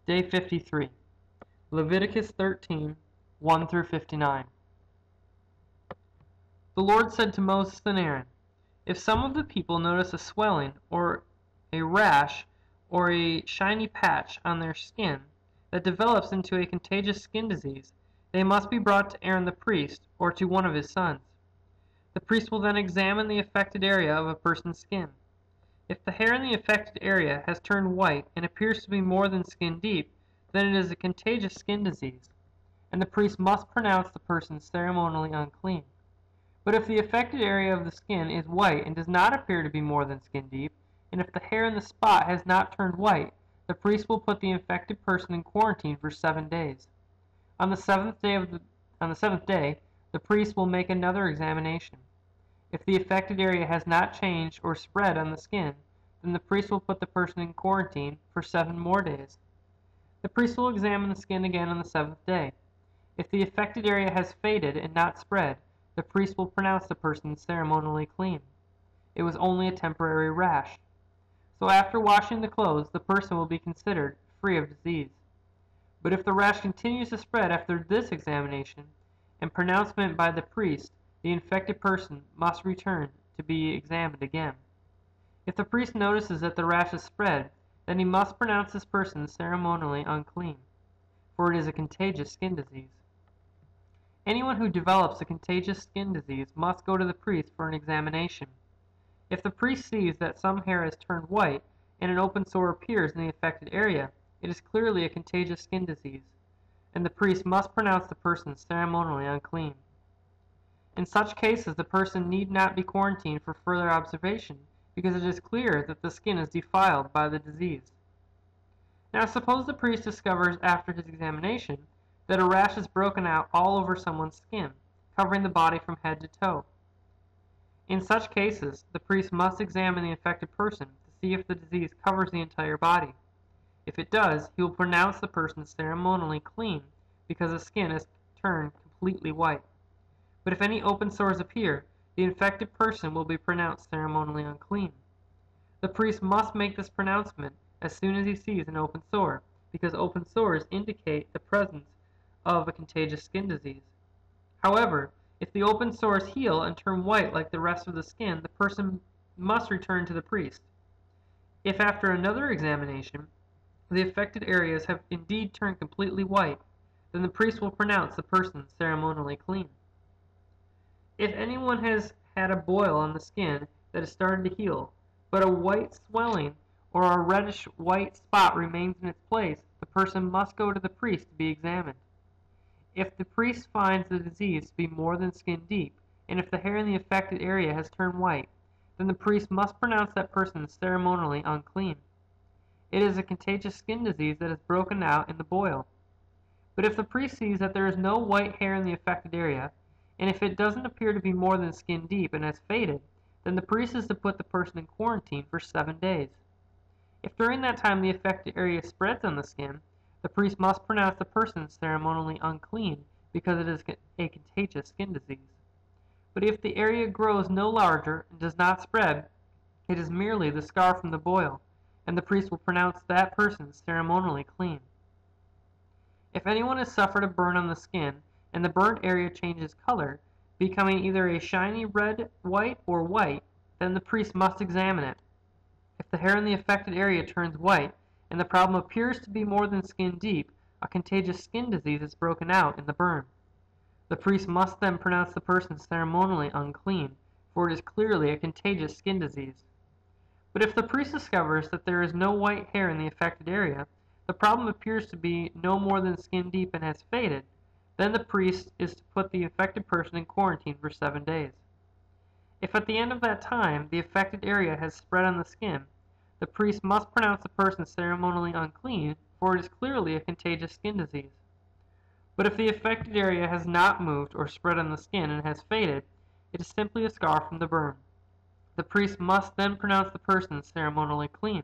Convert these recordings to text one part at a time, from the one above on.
Day 53. Leviticus 13, 1 through 59. The Lord said to Moses and Aaron, "If some of the people notice a swelling or a rash or a shiny patch on their skin that develops into a contagious skin disease, they must be brought to Aaron the priest or to one of his sons. The priest will then examine the affected area of a person's skin. If the hair in the affected area has turned white and appears to be more than skin deep, then it is a contagious skin disease, and the priest must pronounce the person ceremonially unclean. But if the affected area of the skin is white and does not appear to be more than skin deep, and if the hair in the spot has not turned white, the priest will put the infected person in quarantine for 7 days. On the seventh day, the priest will make another examination. If the affected area has not changed or spread on the skin, then the priest will put the person in quarantine for 7 more days. The priest will examine the skin again on the 7th day. If the affected area has faded and not spread, the priest will pronounce the person ceremonially clean. It was only a temporary rash. So after washing the clothes, the person will be considered free of disease. But if the rash continues to spread after this examination and pronouncement by the priest, the infected person must return to be examined again. If the priest notices that the rash has spread, then he must pronounce this person ceremonially unclean, for it is a contagious skin disease. Anyone who develops a contagious skin disease must go to the priest for an examination. If the priest sees that some hair has turned white and an open sore appears in the affected area, it is clearly a contagious skin disease, and the priest must pronounce the person ceremonially unclean. In such cases, the person need not be quarantined for further observation, because it is clear that the skin is defiled by the disease. Now suppose the priest discovers after his examination that a rash has broken out all over someone's skin, covering the body from head to toe. In such cases, the priest must examine the affected person to see if the disease covers the entire body. If it does, he will pronounce the person ceremonially clean because the skin has turned completely white. But if any open sores appear, the infected person will be pronounced ceremonially unclean. The priest must make this pronouncement as soon as he sees an open sore, because open sores indicate the presence of a contagious skin disease. However, if the open sores heal and turn white like the rest of the skin, the person must return to the priest. If after another examination, the affected areas have indeed turned completely white, then the priest will pronounce the person ceremonially clean. If anyone has had a boil on the skin that has started to heal, but a white swelling or a reddish-white spot remains in its place, the person must go to the priest to be examined. If the priest finds the disease to be more than skin deep, and if the hair in the affected area has turned white, then the priest must pronounce that person ceremonially unclean. It is a contagious skin disease that has broken out in the boil. But if the priest sees that there is no white hair in the affected area, and if it doesn't appear to be more than skin deep and has faded, then the priest is to put the person in quarantine for 7 days. If during that time the affected area spreads on the skin, the priest must pronounce the person ceremonially unclean because it is a contagious skin disease. But if the area grows no larger and does not spread, it is merely the scar from the boil, and the priest will pronounce that person ceremonially clean. If anyone has suffered a burn on the skin, and the burnt area changes color, becoming either a shiny red, white, or white, then the priest must examine it. If the hair in the affected area turns white, and the problem appears to be more than skin deep, a contagious skin disease is broken out in the burn. The priest must then pronounce the person ceremonially unclean, for it is clearly a contagious skin disease. But if the priest discovers that there is no white hair in the affected area, the problem appears to be no more than skin deep and has faded, then the priest is to put the affected person in quarantine for 7 days. If at the end of that time the affected area has spread on the skin, the priest must pronounce the person ceremonially unclean, for it is clearly a contagious skin disease. But if the affected area has not moved or spread on the skin and has faded, it is simply a scar from the burn. The priest must then pronounce the person ceremonially clean.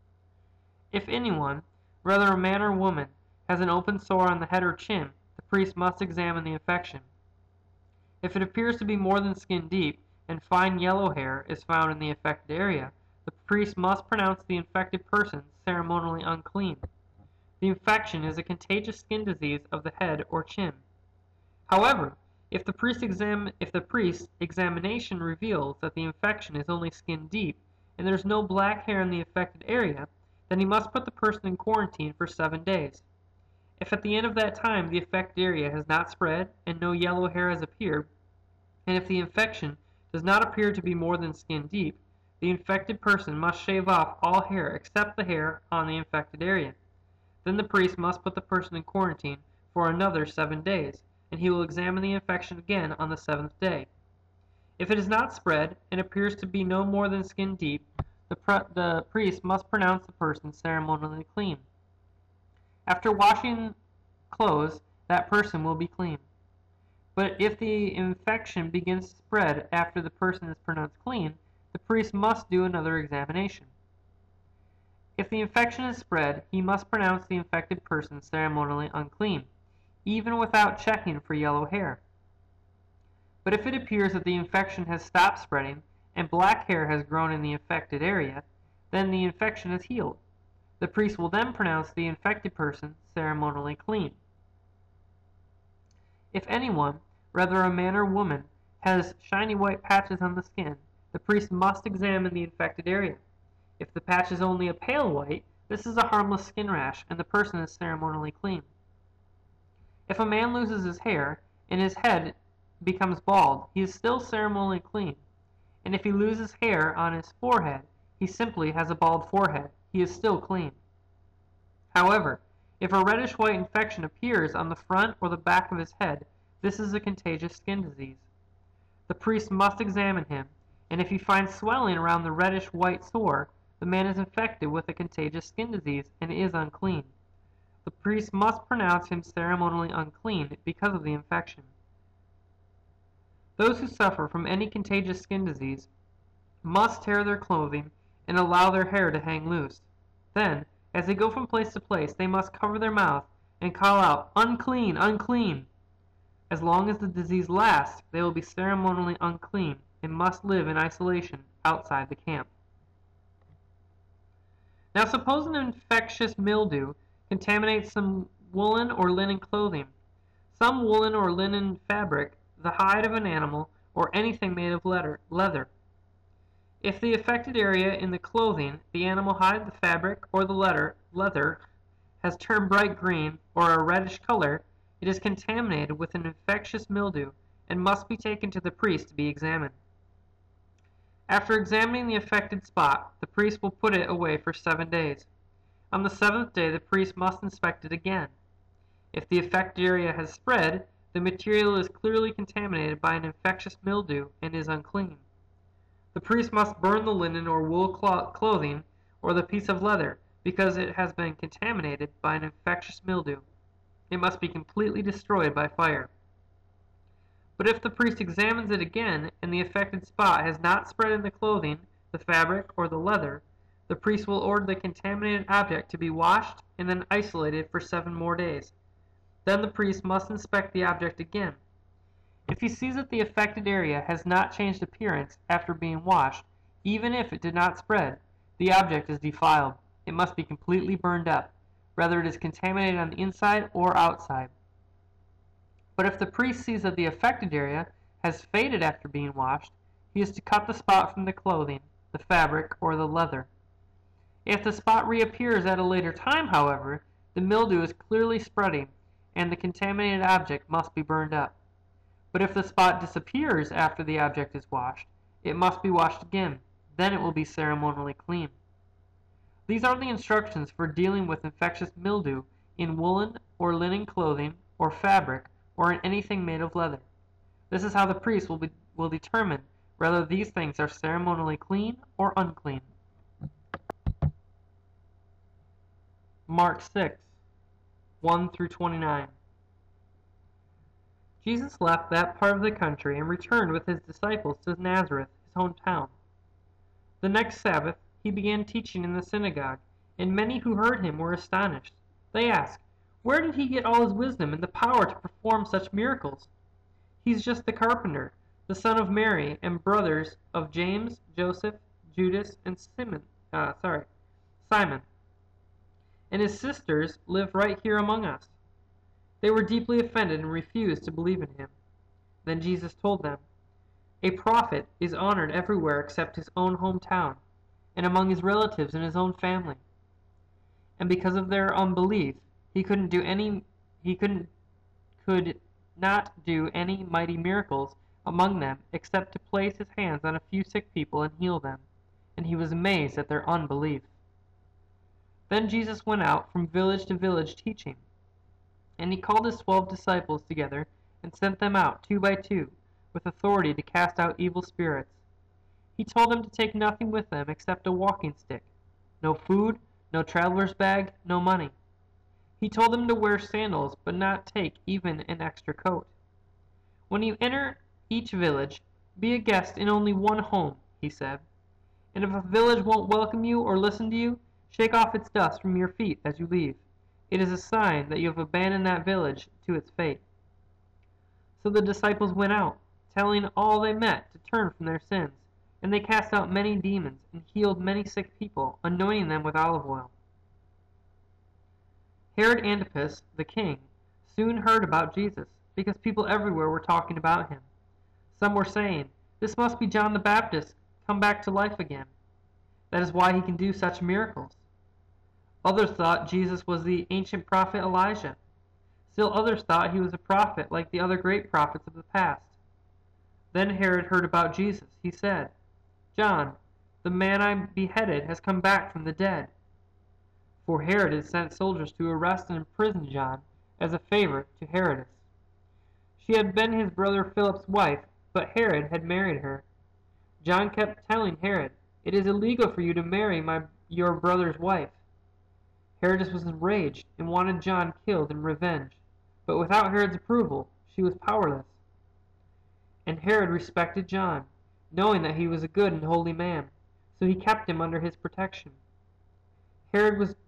If anyone, whether a man or woman, has an open sore on the head or chin, the priest must examine the infection. If it appears to be more than skin deep, and fine yellow hair is found in the affected area, the priest must pronounce the infected person ceremonially unclean. The infection is a contagious skin disease of the head or chin. However, if the priest's examination reveals that the infection is only skin deep and there is no black hair in the affected area, then he must put the person in quarantine for 7 days. If at the end of that time the affected area has not spread and no yellow hair has appeared, and if the infection does not appear to be more than skin deep, the infected person must shave off all hair except the hair on the infected area. Then the priest must put the person in quarantine for another 7 days, and he will examine the infection again on the 7th day. If it is not spread and appears to be no more than skin deep, the priest must pronounce the person ceremonially clean. After washing clothes, that person will be clean. But if the infection begins to spread after the person is pronounced clean, the priest must do another examination. If the infection is spread, he must pronounce the infected person ceremonially unclean, even without checking for yellow hair. But if it appears that the infection has stopped spreading and black hair has grown in the affected area, then the infection is healed. The priest will then pronounce the infected person ceremonially clean. If anyone, whether a man or woman, has shiny white patches on the skin, the priest must examine the infected area. If the patch is only a pale white, this is a harmless skin rash and the person is ceremonially clean. If a man loses his hair and his head becomes bald, he is still ceremonially clean. And if he loses hair on his forehead, he simply has a bald forehead. He is still clean. However, if a reddish-white infection appears on the front or the back of his head, this is a contagious skin disease. The priest must examine him, and if he finds swelling around the reddish-white sore, the man is infected with a contagious skin disease and is unclean. The priest must pronounce him ceremonially unclean because of the infection. Those who suffer from any contagious skin disease must tear their clothing and allow their hair to hang loose. Then, as they go from place to place, they must cover their mouth and call out, "Unclean, unclean!" As long as the disease lasts, they will be ceremonially unclean and must live in isolation outside the camp. Now suppose an infectious mildew contaminates some woolen or linen clothing, some woolen or linen fabric, the hide of an animal, or anything made of leather. If the affected area in the clothing, the animal hide, the fabric, or the leather has turned bright green or a reddish color, it is contaminated with an infectious mildew and must be taken to the priest to be examined. After examining the affected spot, the priest will put it away for 7 days. On the 7th day, the priest must inspect it again. If the affected area has spread, the material is clearly contaminated by an infectious mildew and is unclean. The priest must burn the linen or wool clothing or the piece of leather because it has been contaminated by an infectious mildew. It must be completely destroyed by fire. But if the priest examines it again and the affected spot has not spread in the clothing, the fabric, or the leather, the priest will order the contaminated object to be washed and then isolated for 7 more days. Then the priest must inspect the object again. If he sees that the affected area has not changed appearance after being washed, even if it did not spread, the object is defiled. It must be completely burned up, whether it is contaminated on the inside or outside. But if the priest sees that the affected area has faded after being washed, he is to cut the spot from the clothing, the fabric, or the leather. If the spot reappears at a later time, however, the mildew is clearly spreading, and the contaminated object must be burned up. But if the spot disappears after the object is washed, it must be washed again. Then it will be ceremonially clean. These are the instructions for dealing with infectious mildew in woolen or linen clothing or fabric or in anything made of leather. This is how the priest will determine whether these things are ceremonially clean or unclean. Mark 6, 1 through 29. Jesus left that part of the country and returned with his disciples to Nazareth, his hometown. The next Sabbath he began teaching in the synagogue, and many who heard him were astonished. They asked, "Where did he get all his wisdom and the power to perform such miracles? He's just the carpenter, the son of Mary, and brothers of James, Joseph, Judas, and Simon. and his sisters live right here among us." They were deeply offended and refused to believe in him. Then Jesus told them, "A prophet is honored everywhere except his own hometown, and among his relatives and his own family." And because of their unbelief, he could not do any mighty miracles among them except to place his hands on a few sick people and heal them, and he was amazed at their unbelief. Then Jesus went out from village to village teaching, and he called his 12 disciples together and sent them out 2 by 2 with authority to cast out evil spirits. He told them to take nothing with them except a walking stick, no food, no traveler's bag, no money. He told them to wear sandals, but not take even an extra coat. "When you enter each village, be a guest in only one home," he said. "And if a village won't welcome you or listen to you, shake off its dust from your feet as you leave. It is a sign that you have abandoned that village to its fate." So the disciples went out, telling all they met to turn from their sins, and they cast out many demons and healed many sick people, anointing them with olive oil. Herod Antipas, the king, soon heard about Jesus, because people everywhere were talking about him. Some were saying, "This must be John the Baptist come back to life again. That is why he can do such miracles." Others thought Jesus was the ancient prophet Elijah. Still others thought he was a prophet like the other great prophets of the past. Then Herod heard about Jesus. He said, "John, the man I beheaded, has come back from the dead." For Herod had sent soldiers to arrest and imprison John as a favor to Herodias. She had been his brother Philip's wife, but Herod had married her. John kept telling Herod, "It is illegal for you to marry your brother's wife." Herodias was enraged and wanted John killed in revenge, but without Herod's approval, she was powerless. And Herod respected John, knowing that he was a good and holy man, so he kept him under his protection. Herod was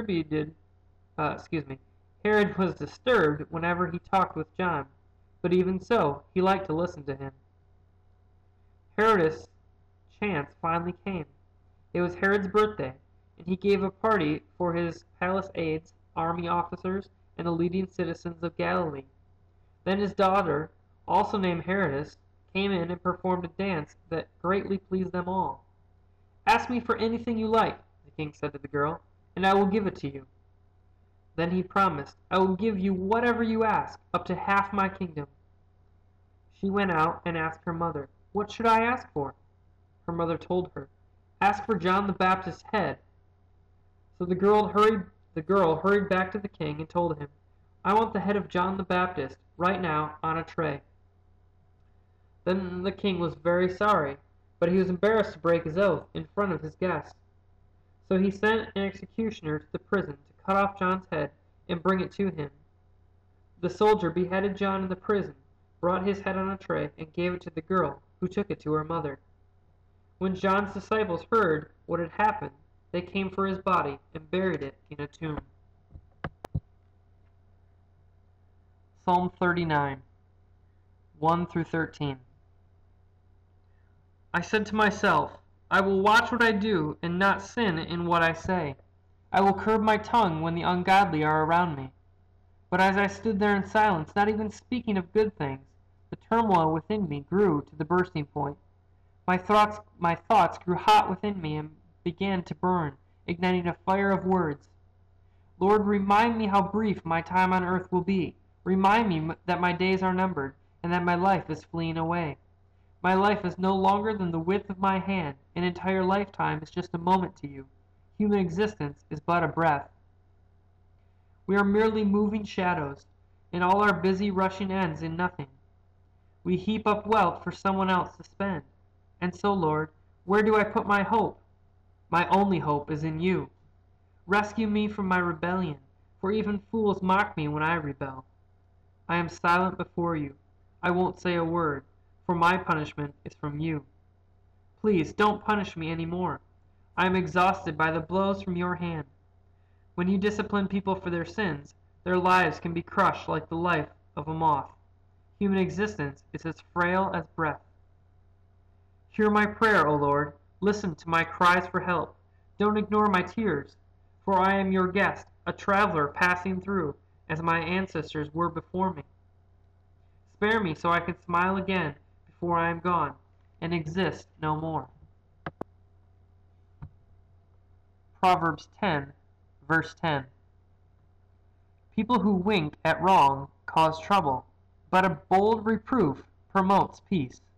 disturbed whenever he talked with John, but even so, he liked to listen to him. Herodias' chance finally came. It was Herod's birthday, and he gave a party for his palace aides, army officers, and the leading citizens of Galilee. Then his daughter, also named Herodias, came in and performed a dance that greatly pleased them all. "Ask me for anything you like," the king said to the girl, "and I will give it to you." Then he promised, "I will give you whatever you ask, up to half my kingdom." She went out and asked her mother, "What should I ask for?" Her mother told her, "Ask for John the Baptist's head." So the girl hurried back to the king and told him, "I want the head of John the Baptist right now on a tray." Then the king was very sorry, but he was embarrassed to break his oath in front of his guests. So he sent an executioner to the prison to cut off John's head and bring it to him. The soldier beheaded John in the prison, brought his head on a tray, and gave it to the girl, who took it to her mother. When John's disciples heard what had happened, they came for his body and buried it in a tomb. Psalm 39, 1 through 13. I said to myself, I will watch what I do and not sin in what I say. I will curb my tongue when the ungodly are around me. But as I stood there in silence, not even speaking of good things, the turmoil within me grew to the bursting point. My thoughts grew hot within me and began to burn, igniting a fire of words. Lord, remind me how brief my time on earth will be. Remind me that my days are numbered and that my life is fleeing away. My life is no longer than the width of my hand. An entire lifetime is just a moment to you. Human existence is but a breath. We are merely moving shadows, and all our busy rushing ends in nothing. We heap up wealth for someone else to spend. And so, Lord, where do I put my hope? My only hope is in you. Rescue me from my rebellion, for even fools mock me when I rebel. I am silent before you. I won't say a word, for my punishment is from you. Please don't punish me any more. I am exhausted by the blows from your hand. When you discipline people for their sins, their lives can be crushed like the life of a moth. Human existence is as frail as breath. Hear my prayer, O Lord. Listen to my cries for help. Don't ignore my tears, for I am your guest. a traveler passing through, as my ancestors were before me. Spare me so I can smile again before I am gone, and exist no more. Proverbs 10, verse 10. People who wink at wrong cause trouble, but a bold reproof promotes peace.